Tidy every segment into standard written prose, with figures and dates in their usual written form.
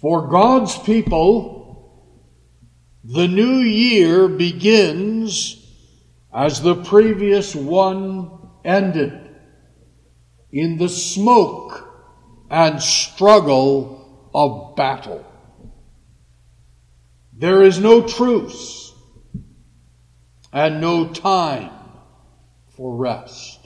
For God's people, the new year begins as the previous one ended, in the smoke and struggle of battle. There is no truce and no time for rest.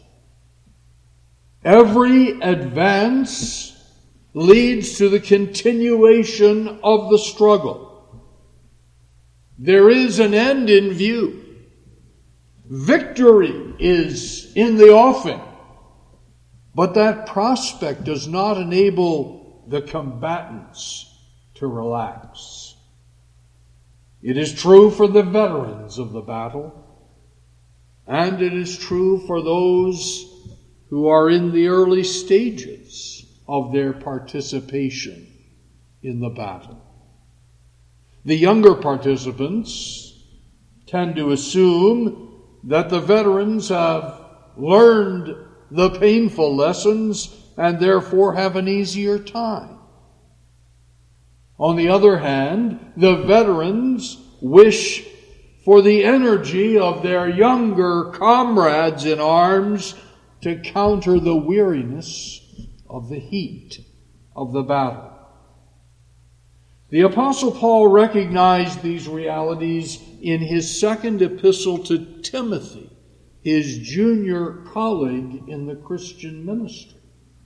Every advance leads to the continuation of the struggle. There is an end in view. Victory is in the offing, but that prospect does not enable the combatants to relax. It is true for the veterans of the battle, and it is true for those who are in the early stages of their participation in the battle. The younger participants tend to assume that the veterans have learned the painful lessons and therefore have an easier time. On the other hand, the veterans wish for the energy of their younger comrades in arms to counter the weariness of the heat of the battle. The Apostle Paul recognized these realities in his second epistle to Timothy, his junior colleague in the Christian ministry.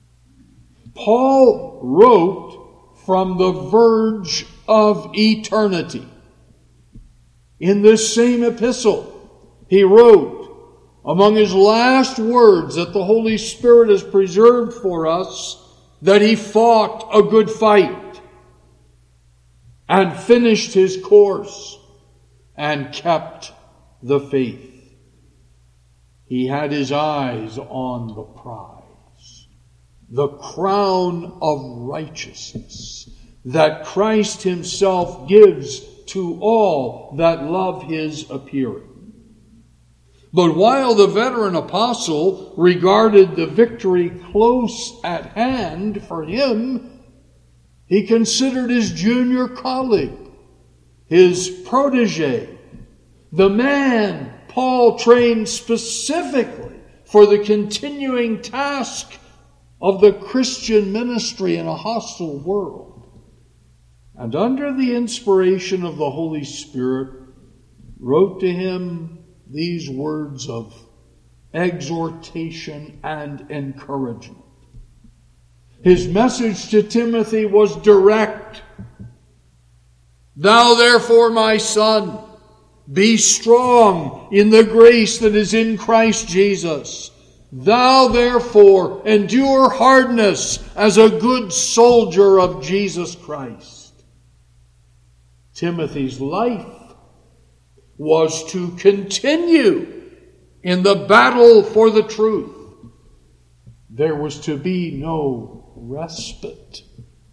Paul wrote from the verge of eternity. In this same epistle, he wrote, among his last words that the Holy Spirit has preserved for us, that he fought a good fight and finished his course and kept the faith. He had his eyes on the prize, the crown of righteousness that Christ himself gives to all that love his appearing. But while the veteran apostle regarded the victory close at hand for him, he considered his junior colleague, his protege, the man Paul trained specifically for the continuing task of the Christian ministry in a hostile world. And under the inspiration of the Holy Spirit, wrote to him these words of exhortation and encouragement. His message to Timothy was direct. Thou therefore, my son, be strong in the grace that is in Christ Jesus. Thou therefore endure hardness as a good soldier of Jesus Christ. Timothy's life was to continue in the battle for the truth. There was to be no respite.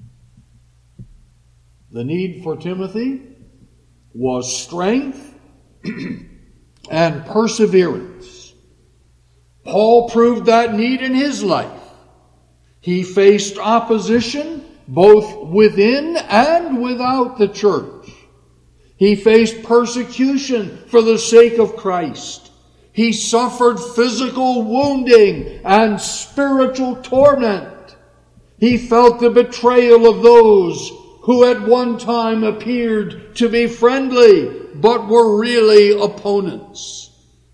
The need for Timothy was strength and perseverance. Paul proved that need in his life. He faced opposition both within and without the church. He faced persecution for the sake of Christ. He suffered physical wounding and spiritual torment. He felt the betrayal of those who at one time appeared to be friendly, but were really opponents.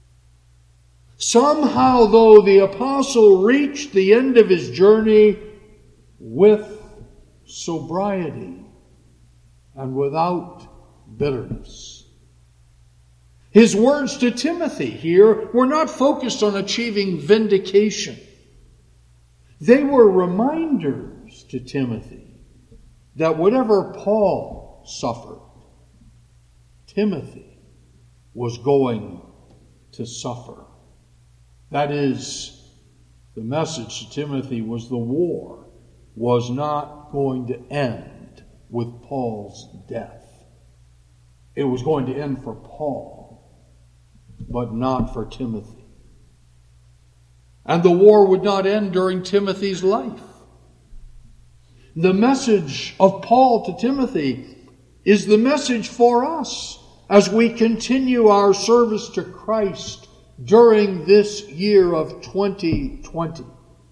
Somehow, though, the apostle reached the end of his journey with sobriety and without bitterness. His words to Timothy here were not focused on achieving vindication. They were reminders to Timothy that whatever Paul suffered, Timothy was going to suffer. That is, the message to Timothy was the war was not going to end with Paul's death. It was going to end for Paul, but not for Timothy. And the war would not end during Timothy's life. The message of Paul to Timothy is the message for us as we continue our service to Christ during this year of 2020.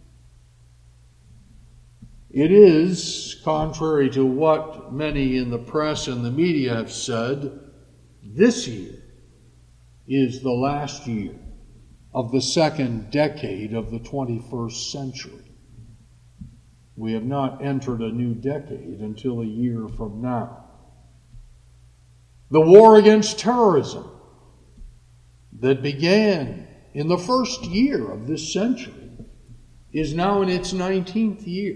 It is, contrary to what many in the press and the media have said, this year is the last year of the second decade of the 21st century. We have not entered a new decade until a year from now. The war against terrorism that began in the first year of this century is now in its 19th year.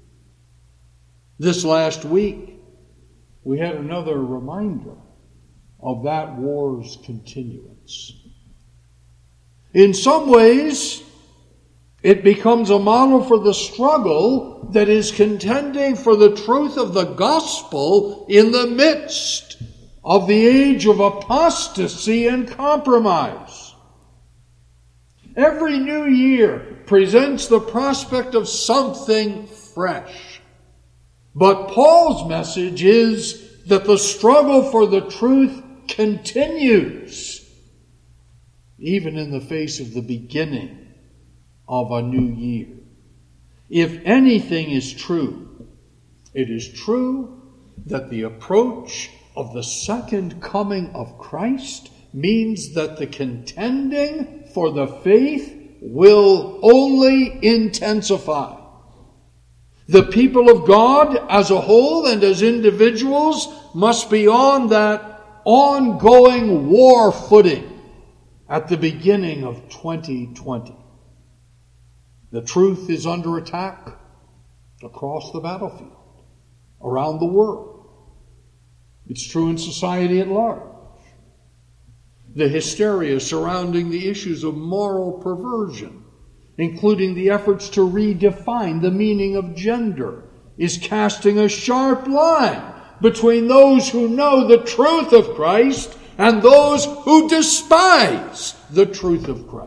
This last week, we had another reminder of that war's continuance. In some ways, it becomes a model for the struggle that is contending for the truth of the gospel in the midst of the age of apostasy and compromise. Every new year presents the prospect of something fresh. But Paul's message is that the struggle for the truth continues, even in the face of the beginning of a new year. If anything is true, it is true that the approach of the second coming of Christ means that the contending for the faith will only intensify. The people of God as a whole and as individuals must be on that ongoing war footing at the beginning of 2020. The truth is under attack across the battlefield, around the world. It's true in society at large. The hysteria surrounding the issues of moral perversion, including the efforts to redefine the meaning of gender, is casting a sharp line between those who know the truth of Christ and those who despise the truth of Christ.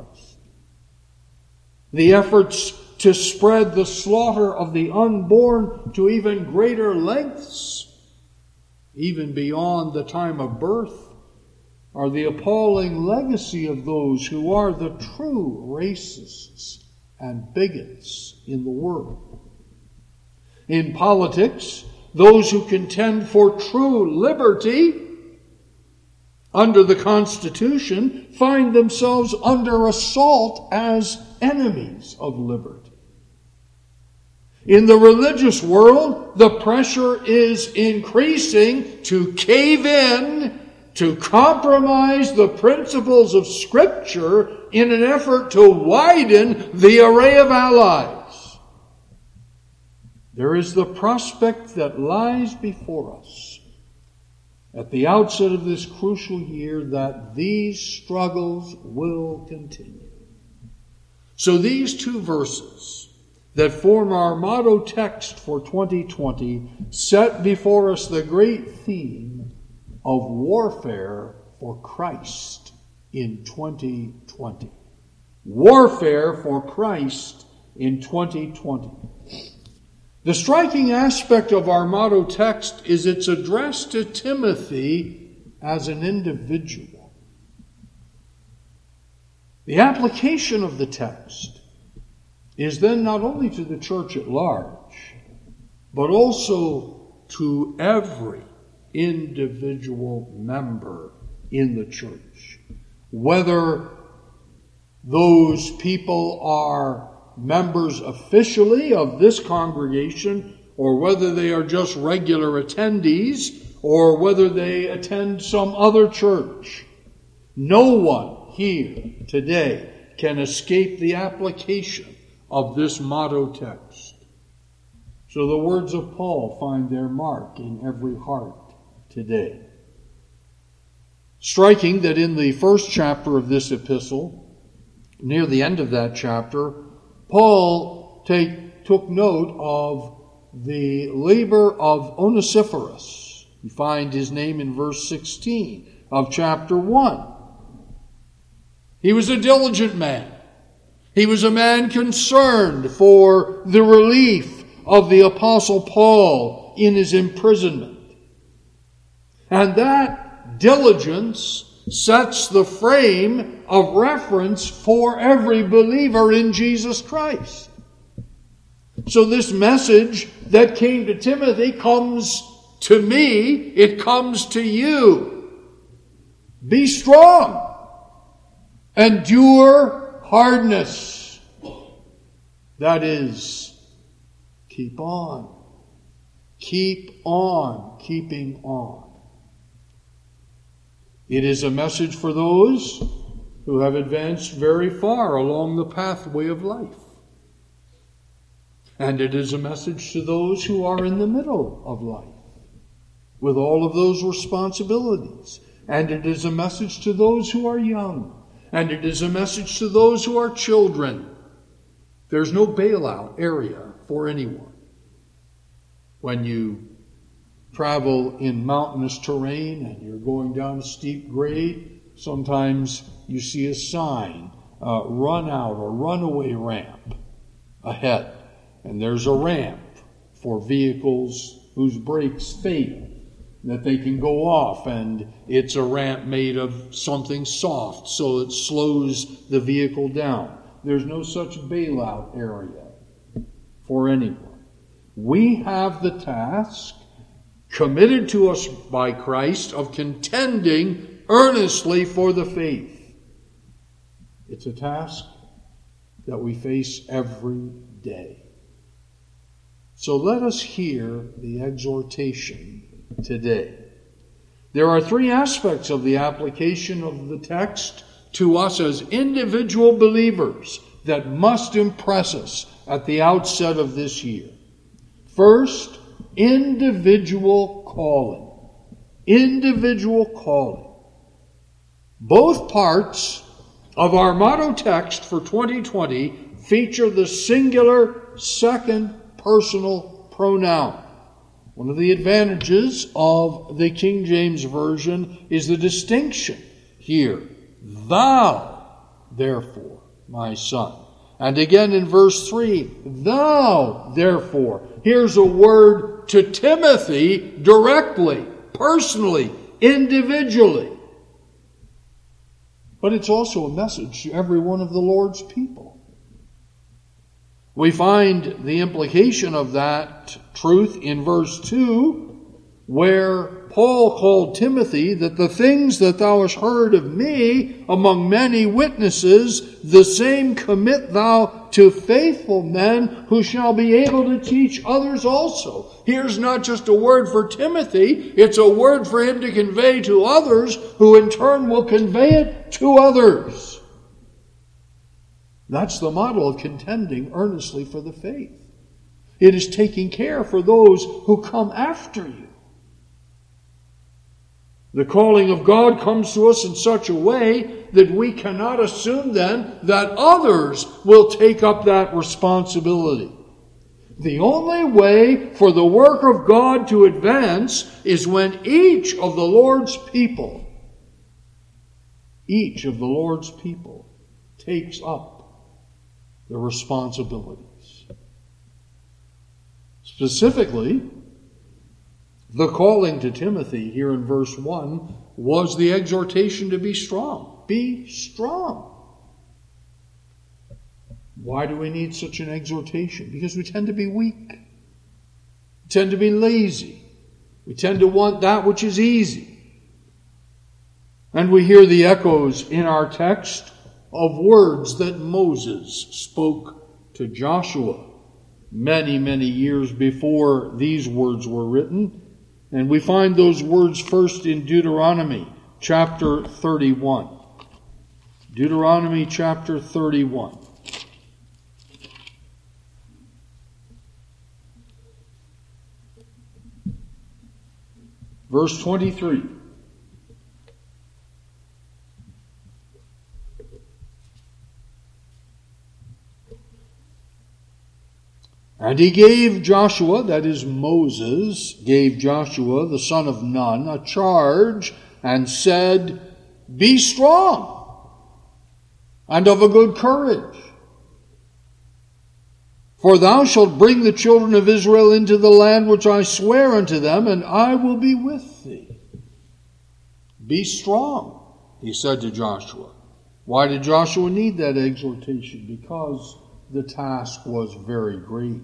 The efforts to spread the slaughter of the unborn to even greater lengths, even beyond the time of birth, are the appalling legacy of those who are the true racists and bigots in the world. In politics, those who contend for true liberty under the Constitution find themselves under assault as enemies of liberty. In the religious world, the pressure is increasing to cave in, to compromise the principles of Scripture in an effort to widen the array of allies. There is the prospect that lies before us at the outset of this crucial year that these struggles will continue. So these two verses that form our motto text for 2020 set before us the great theme of warfare for Christ in 2020. Warfare for Christ in 2020. The striking aspect of our motto text is its address to Timothy as an individual. The application of the text is then not only to the church at large, but also to every individual member in the church. Whether those people are members officially of this congregation, or whether they are just regular attendees, or whether they attend some other church. No one here today can escape the application of this motto text. So the words of Paul find their mark in every heart today. Striking that in the first chapter of this epistle, near the end of that chapter, Paul took note of the labor of Onesiphorus. You find his name in verse 16 of chapter 1. He was a diligent man. He was a man concerned for the relief of the Apostle Paul in his imprisonment. And that diligence sets the frame of reference for every believer in Jesus Christ. So this message that came to Timothy comes to me, it comes to you. Be strong. Endure hardness. That is, keep on. Keep on keeping on. It is a message for those who have advanced very far along the pathway of life. And it is a message to those who are in the middle of life, with all of those responsibilities. And it is a message to those who are young. And it is a message to those who are children. There's no bailout area for anyone. When you travel in mountainous terrain and you're going down a steep grade, sometimes you see a sign, run out or runaway ramp ahead. And there's a ramp for vehicles whose brakes fail, that they can go off, and it's a ramp made of something soft so it slows the vehicle down. There's no such bailout area for anyone. We have the task committed to us by Christ of contending earnestly for the faith. It's a task that we face every day. So let us hear the exhortation today. There are three aspects of the application of the text to us as individual believers that must impress us at the outset of this year. First, individual calling. Individual calling. Both parts of our motto text for 2020 feature the singular second personal pronoun. One of the advantages of the King James Version is the distinction here. Thou, therefore, my son. And again in verse 3, thou, therefore. Here's a word to Timothy directly, personally, individually. But it's also a message to every one of the Lord's people. We find the implication of that truth in verse 2, where Paul called Timothy that the things that thou hast heard of me among many witnesses, the same commit thou to faithful men who shall be able to teach others also. Here's not just a word for Timothy, it's a word for him to convey to others, who in turn will convey it to others. That's the model of contending earnestly for the faith. It is taking care for those who come after you. The calling of God comes to us in such a way that we cannot assume then that others will take up that responsibility. The only way for the work of God to advance is when each of the Lord's people takes up the responsibilities. Specifically, the calling to Timothy here in verse 1 was the exhortation to be strong. Be strong. Why do we need such an exhortation? Because we tend to be weak. We tend to be lazy. We tend to want that which is easy. And we hear the echoes in our text of words that Moses spoke to Joshua many, many years before these words were written. And we find those words first in Deuteronomy chapter 31. Deuteronomy chapter 31. Verse 23. And he gave Joshua, that is Moses, gave Joshua, the son of Nun, a charge and said, be strong and of a good courage. For thou shalt bring the children of Israel into the land which I swear unto them, and I will be with thee. Be strong, he said to Joshua. Why did Joshua need that exhortation? Because the task was very great.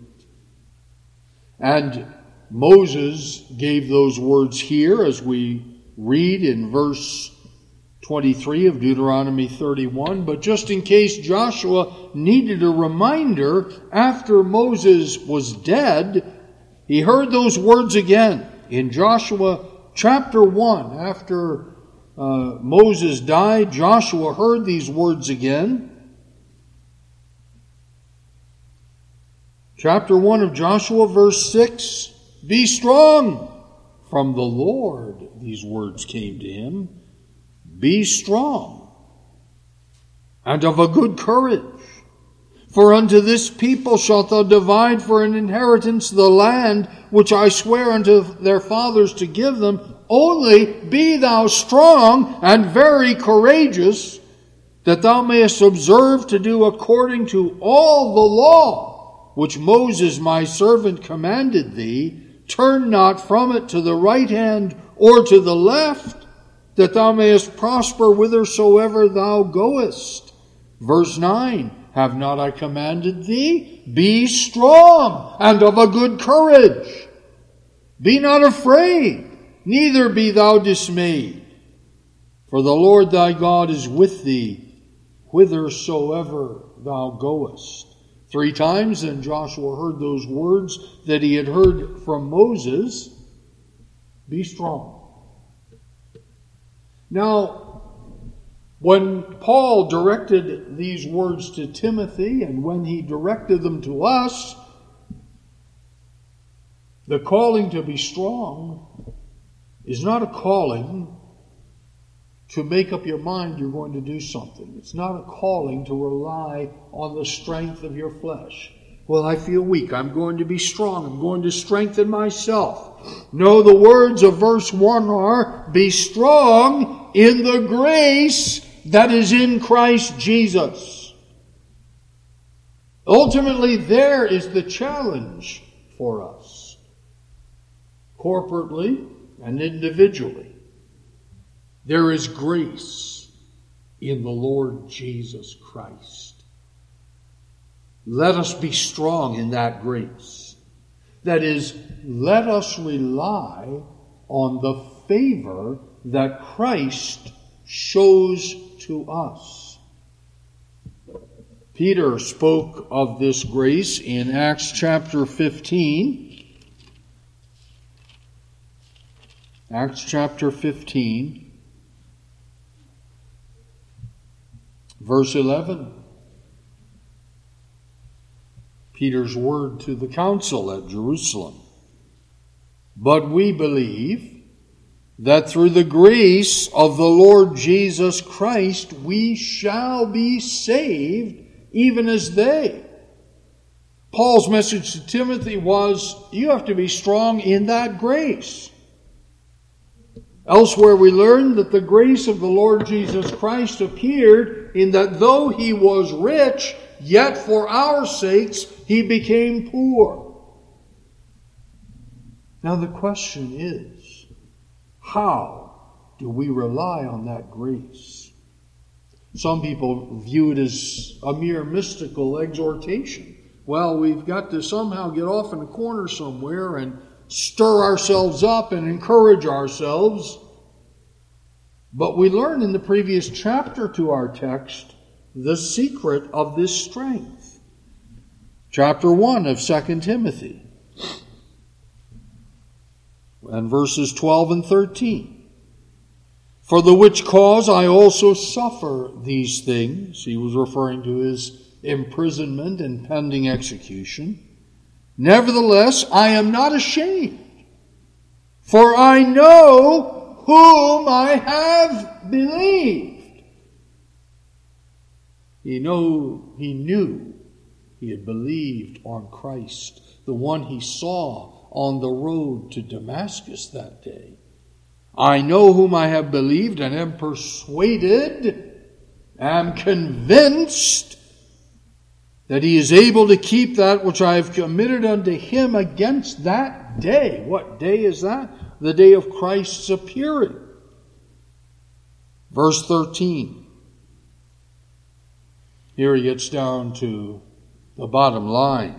And Moses gave those words here as we read in verse 23 of Deuteronomy 31. But just in case Joshua needed a reminder, after Moses was dead, he heard those words again. In Joshua chapter 1, after Moses died, Joshua heard these words again. Chapter 1 of Joshua, verse 6, Be strong. From the Lord these words came to him. Be strong and of a good courage. For unto this people shalt thou divide for an inheritance the land which I swear unto their fathers to give them. Only be thou strong and very courageous, that thou mayest observe to do according to all the law which Moses my servant commanded thee. Turn not from it to the right hand or to the left, that thou mayest prosper whithersoever thou goest. Verse 9, Have not I commanded thee? Be strong and of a good courage. Be not afraid, neither be thou dismayed. For the Lord thy God is with thee, whithersoever thou goest. 3 times then Joshua heard those words that he had heard from Moses. Be strong. Now, when Paul directed these words to Timothy, and when he directed them to us, the calling to be strong is not a calling to make up your mind you're going to do something. It's not a calling to rely on the strength of your flesh. Well, I feel weak. I'm going to be strong. I'm going to strengthen myself. No, the words of verse 1 are, Be strong in the grace that is in Christ Jesus. Ultimately, there is the challenge for us, corporately and individually. There is grace in the Lord Jesus Christ. Let us be strong in that grace. That is, let us rely on the favor that Christ shows to us. Peter spoke of this grace in Acts chapter 15. Acts chapter 15. Verse 11, Peter's word to the council at Jerusalem. But we believe that through the grace of the Lord Jesus Christ we shall be saved, even as they. Paul's message to Timothy was, you have to be strong in that grace. Elsewhere we learn that the grace of the Lord Jesus Christ appeared in that though he was rich, yet for our sakes he became poor. Now the question is, how do we rely on that grace? Some people view it as a mere mystical exhortation. Well, we've got to somehow get off in a corner somewhere and stir ourselves up and encourage ourselves. But we learn in the previous chapter to our text the secret of this strength. Chapter 1 of 2 Timothy and verses 12 and 13. For the which cause I also suffer these things. He was referring to his imprisonment and pending execution. Nevertheless, I am not ashamed, for I know whom I have believed. He knew he had believed on Christ, the one he saw on the road to Damascus that day. I know whom I have believed and am persuaded, am convinced that he is able to keep that which I have committed unto him against that day. What day is that? The day of Christ's appearing. Verse 13. Here he gets down to the bottom line.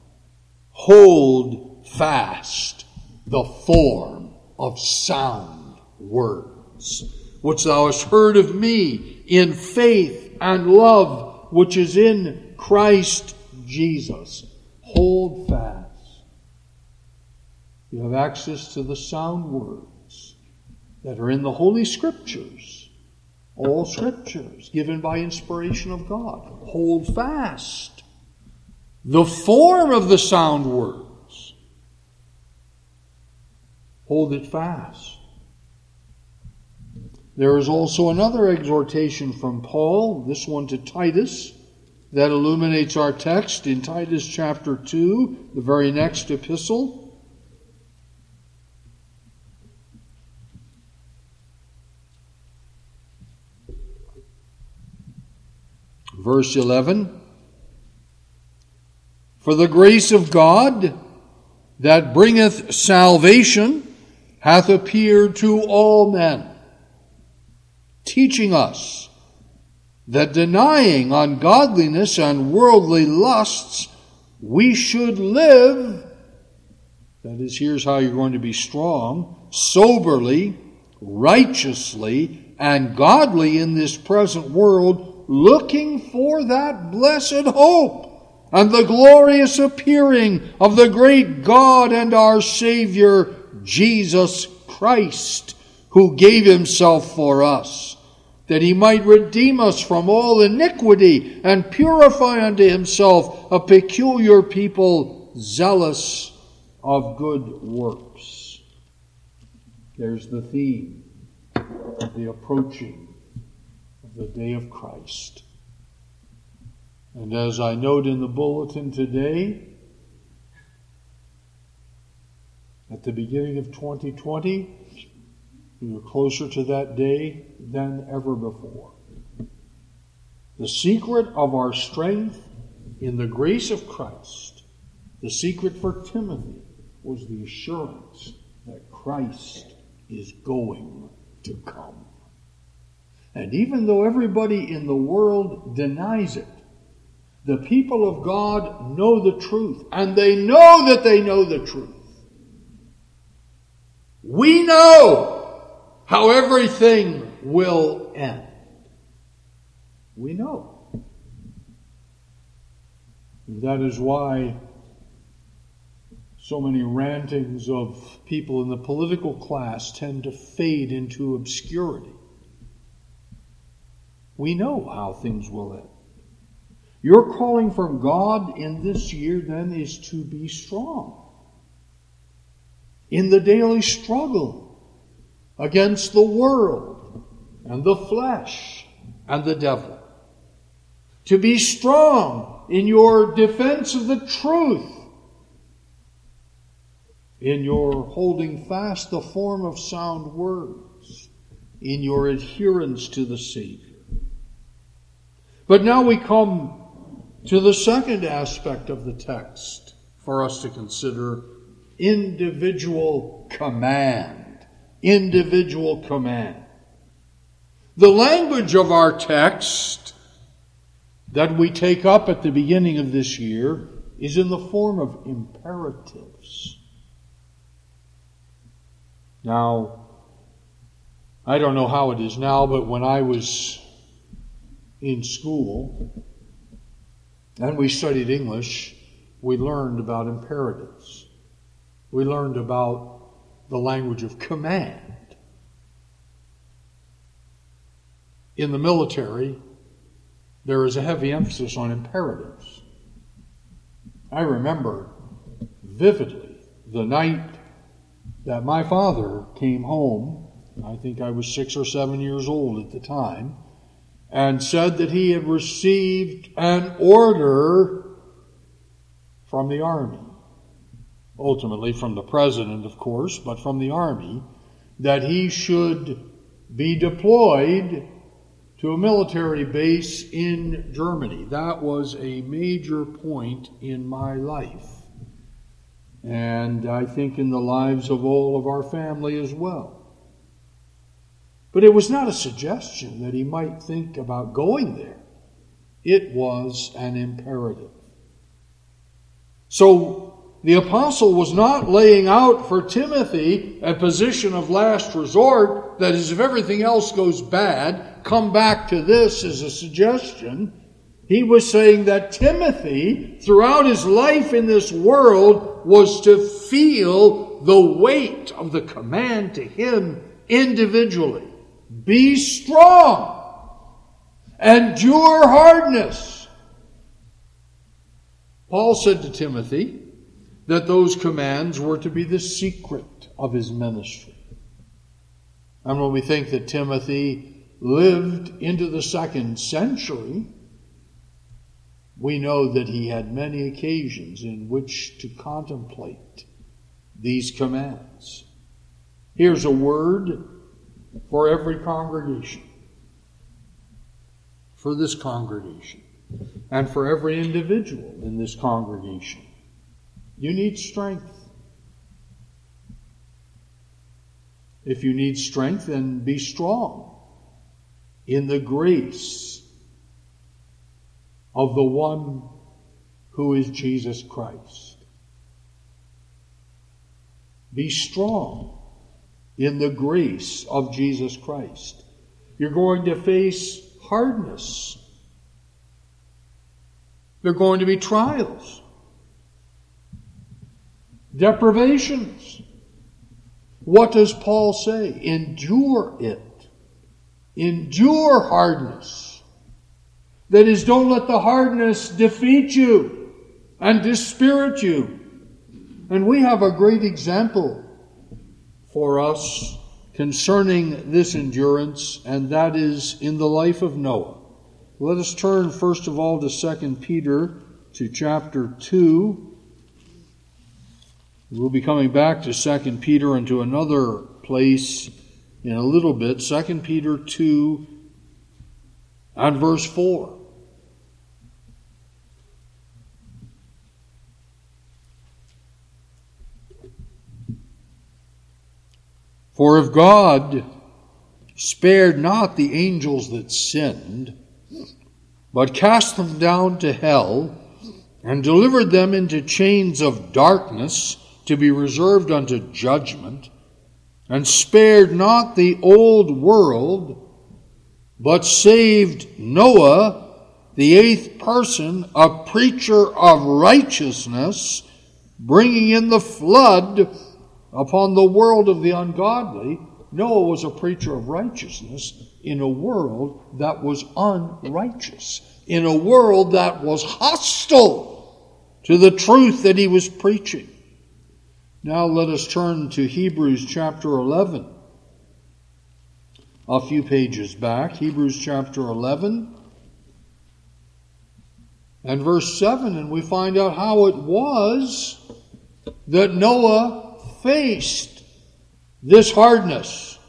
Hold fast the form of sound words, which thou hast heard of me in faith and love, which is in Christ Jesus. Hold fast. You have access to the sound words that are in the Holy Scriptures. All Scriptures given by inspiration of God. Hold fast the form of the sound words. Hold it fast. There is also another exhortation from Paul, this one to Titus, that illuminates our text in Titus chapter 2, the very next epistle. Verse 11. For the grace of God that bringeth salvation hath appeared to all men, teaching us that denying ungodliness and worldly lusts, we should live, that is, here's how you're going to be strong, soberly, righteously, and godly in this present world, looking for that blessed hope and the glorious appearing of the great God and our Savior, Jesus Christ, who gave himself for us, that he might redeem us from all iniquity and purify unto himself a peculiar people zealous of good works. There's the theme of the approaching of the day of Christ. And as I note in the bulletin today, at the beginning of 2020, we are closer to that day than ever before. The secret of our strength in the grace of Christ, the secret for Timothy, was the assurance that Christ is going to come. And even though everybody in the world denies it, the people of God know the truth, and they know that they know the truth. We know how everything will end. We know. And that is why so many rantings of people in the political class tend to fade into obscurity. We know how things will end. Your calling from God in this year then is to be strong in the daily struggle against the world and the flesh and the devil. To be strong in your defense of the truth, in your holding fast the form of sound words, in your adherence to the Savior. But now we come to the second aspect of the text for us to consider: individual command. Individual command. The language of our text that we take up at the beginning of this year is in the form of imperatives. Now, I don't know how it is now, but when I was in school and we studied English, we learned about imperatives. We learned about the language of command. In the military, there is a heavy emphasis on imperatives. I remember vividly the night that my father came home. I think I was 6 or 7 years old at the time, and said that he had received an order from the Army, ultimately from the President, of course, but from the Army, that he should be deployed to a military base in Germany. That was a major point in my life, and I think in the lives of all of our family as well. But it was not a suggestion that he might think about going there. It was an imperative. So the apostle was not laying out for Timothy a position of last resort, that is, if everything else goes bad, come back to this as a suggestion. He was saying that Timothy, throughout his life in this world, was to feel the weight of the command to him individually. Be strong. Endure hardness. Paul said to Timothy that those commands were to be the secret of his ministry. And when we think that Timothy lived into the 2nd century, we know that he had many occasions in which to contemplate these commands. Here's a word for every congregation, for this congregation, and for every individual in this congregation. You need strength. If you need strength, then be strong in the grace of the one who is Jesus Christ. Be strong in the grace of Jesus Christ. You're going to face hardness. There are going to be trials, deprivations. What does Paul say? Endure it. Endure hardness. That is, don't let the hardness defeat you and dispirit you. And we have a great example for us concerning this endurance, and that is in the life of Noah. Let us turn first of all to 2 Peter, to chapter 2. We'll be coming back to 2 Peter and to another place in a little bit. 2 Peter 2 and verse 4. For if God spared not the angels that sinned, but cast them down to hell, and delivered them into chains of darkness to be reserved unto judgment, and spared not the old world, but saved Noah, the 8th person, a preacher of righteousness, bringing in the flood upon the world of the ungodly. Noah was a preacher of righteousness in a world that was unrighteous, in a world that was hostile to the truth that he was preaching. Now let us turn to Hebrews chapter 11. A few pages back, Hebrews chapter 11 and verse 7, and we find out how it was that Noah faced this hardness.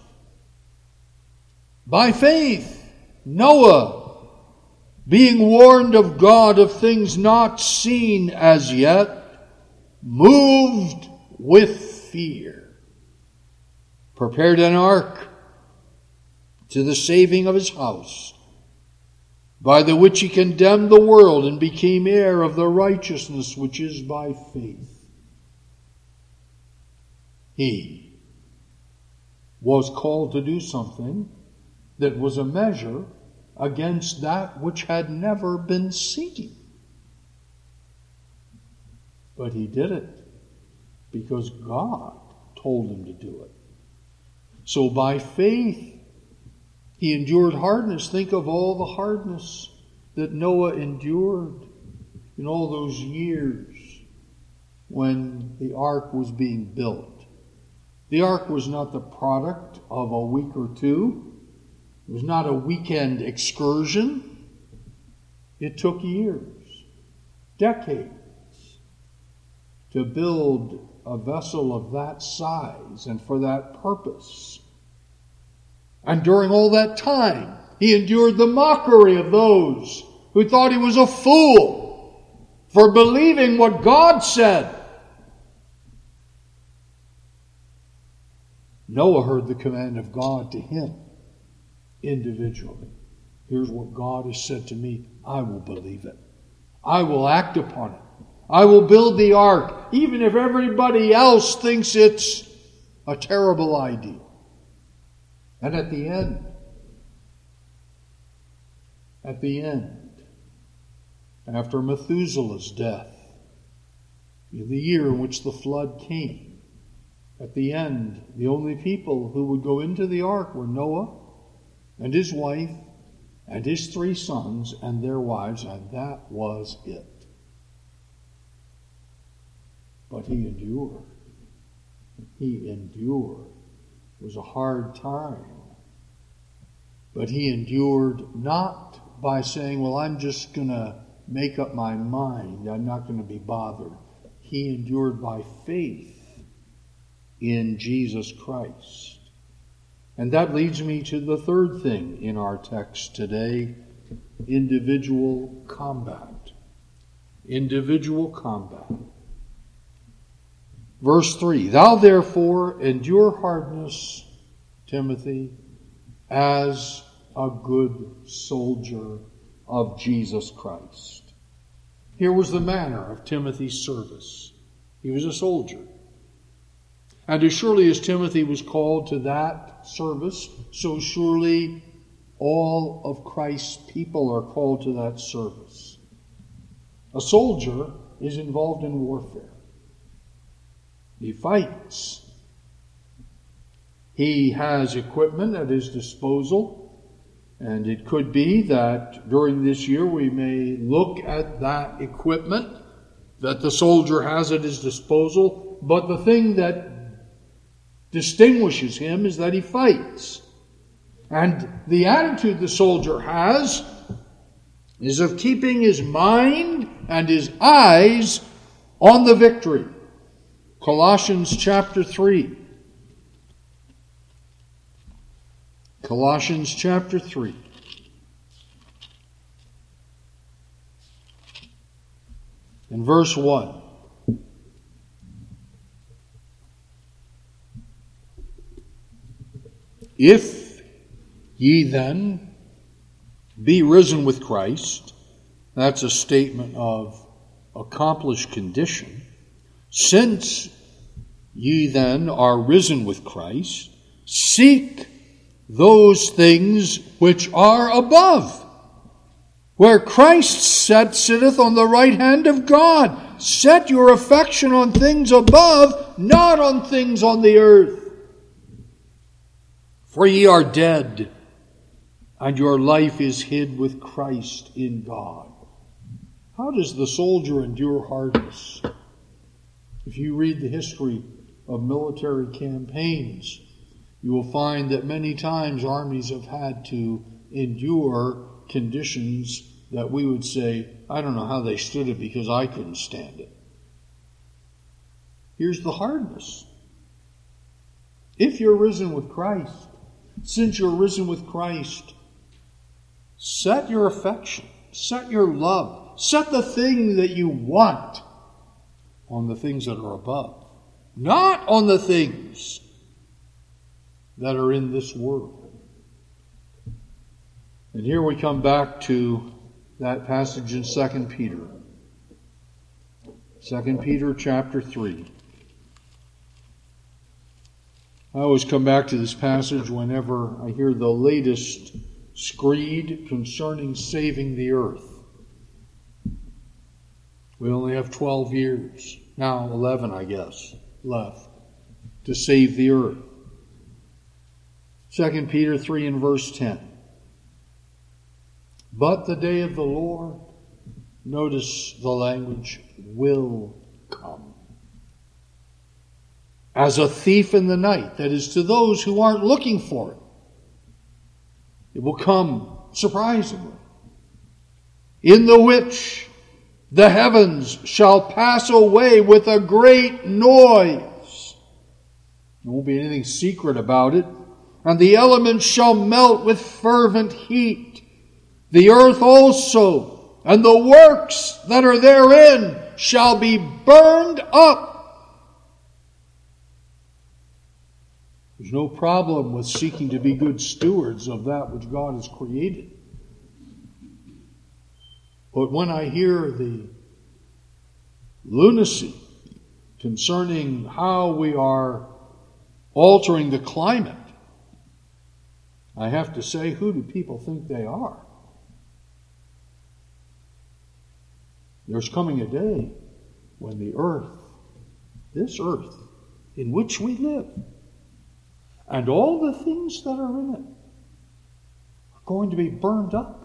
By faith, Noah, being warned of God of things not seen as yet, moved with fear, prepared an ark to the saving of his house, by the which he condemned the world and became heir of the righteousness which is by faith. He was called to do something that was a measure against that which had never been seen. But he did it because God told him to do it. So by faith, he endured hardness. Think of all the hardness that Noah endured in all those years when the ark was being built. The ark was not the product of a week or two. It was not a weekend excursion. It took years, decades, to build a vessel of that size and for that purpose. And during all that time, He endured the mockery of those who thought he was a fool for believing what God said. Noah heard the command of God to him individually. Here's what God has said to me. I will believe it. I will act upon it. I will build the ark, even if everybody else thinks it's a terrible idea. And at the end, after Methuselah's death, in the year in which the flood came, at the end, the only people who would go into the ark were Noah and his wife and his 3 sons and their wives, and that was it. But he endured. He endured. It was a hard time. But he endured not by saying, well, I'm just going to make up my mind. I'm not going to be bothered. He endured by faith in Jesus Christ. And that leads me to the third thing in our text today, individual combat. Individual combat. Verse 3, thou therefore endure hardness, Timothy, as a good soldier of Jesus Christ. Here was the manner of Timothy's service. He was a soldier. And as surely as Timothy was called to that service, so surely all of Christ's people are called to that service. A soldier is involved in warfare. He fights. He has equipment at his disposal, and it could be that during this year we may look at that equipment that the soldier has at his disposal, but the thing that distinguishes him is that he fights. And the attitude the soldier has is of keeping his mind and his eyes on the victory. Colossians chapter 3. Colossians chapter 3. In verse 1. If ye then be risen with Christ, that's a statement of accomplished condition. Since ye then are risen with Christ, seek those things which are above, where Christ sitteth on the right hand of God. Set your affection on things above, not on things on the earth. For ye are dead, and your life is hid with Christ in God. How does the soldier endure hardness? If you read the history of military campaigns, you will find that many times armies have had to endure conditions that we would say, I don't know how they stood it because I couldn't stand it. Here's the hardness. If you're risen with Christ, since you're risen with Christ, set your affection, set your love, set the thing that you want on the things that are above, not on the things that are in this world. And here we come back to that passage in 2 Peter. 2 Peter chapter 3. I always come back to this passage whenever I hear the latest screed concerning saving the earth. We only have 12 years, now 11 I guess, left to save the earth. 2 Peter 3 and verse 10. But the day of the Lord, notice the language, will come. As a thief in the night, that is to those who aren't looking for it. It will come surprisingly. In the which the heavens shall pass away with a great noise. There won't be anything secret about it. and the elements shall melt with fervent heat. The earth also, and the works that are therein, shall be burned up. There's no problem with seeking to be good stewards of that which God has created. But when I hear the lunacy concerning how we are altering the climate, I have to say, who do people think they are? There's coming a day when the earth, this earth in which we live, and all the things that are in it, are going to be burned up.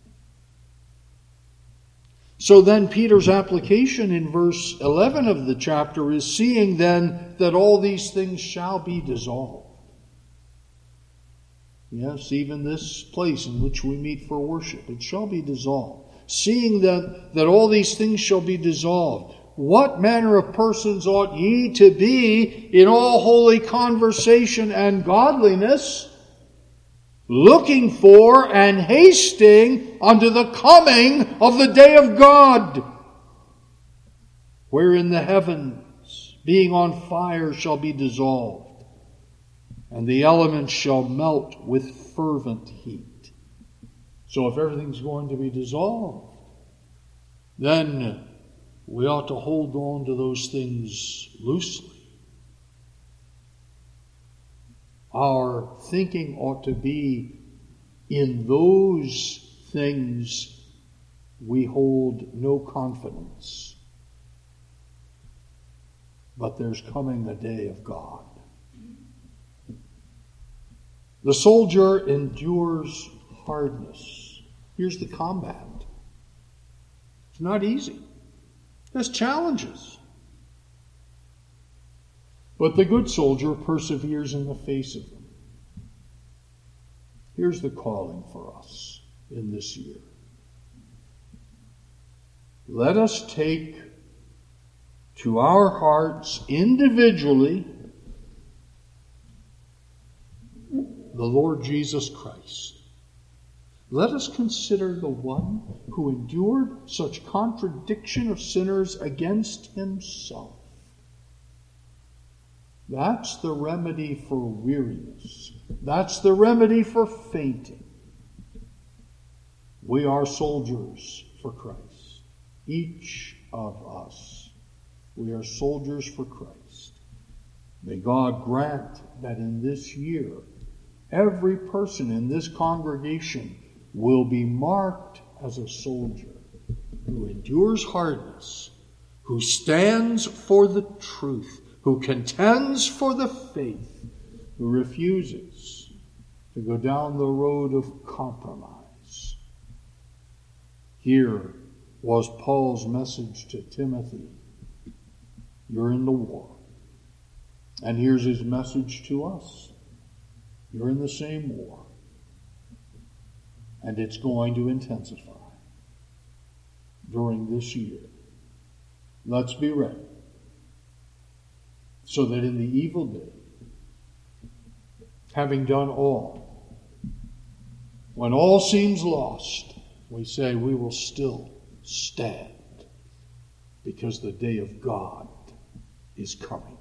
So then Peter's application in verse 11 of the chapter is seeing then that all these things shall be dissolved. Yes, even this place in which we meet for worship, it shall be dissolved. Seeing that all these things shall be dissolved, what manner of persons ought ye to be in all holy conversation and godliness, looking for and hasting unto the coming of the day of God, wherein the heavens, being on fire, shall be dissolved, and the elements shall melt with fervent heat. So if everything's going to be dissolved, then we ought to hold on to those things loosely. Our thinking ought to be in those things we hold no confidence. But there's coming a day of God. The soldier endures hardness. Here's the combat. It's not easy. There's challenges. But the good soldier perseveres in the face of them. Here's the calling for us in this year. Let us take to our hearts individually the Lord Jesus Christ. Let us consider the one who endured such contradiction of sinners against himself. That's the remedy for weariness. That's the remedy for fainting. We are soldiers for Christ. Each of us. We are soldiers for Christ. May God grant that in this year, every person in this congregation will be marked as a soldier who endures hardness, who stands for the truth, who contends for the faith, who refuses to go down the road of compromise. Here was Paul's message to Timothy. You're in the war. And here's his message to us. You're in the same war. And it's going to intensify during this year. Let's be ready, so that in the evil day, having done all, when all seems lost, we say we will still stand, because the day of God is coming.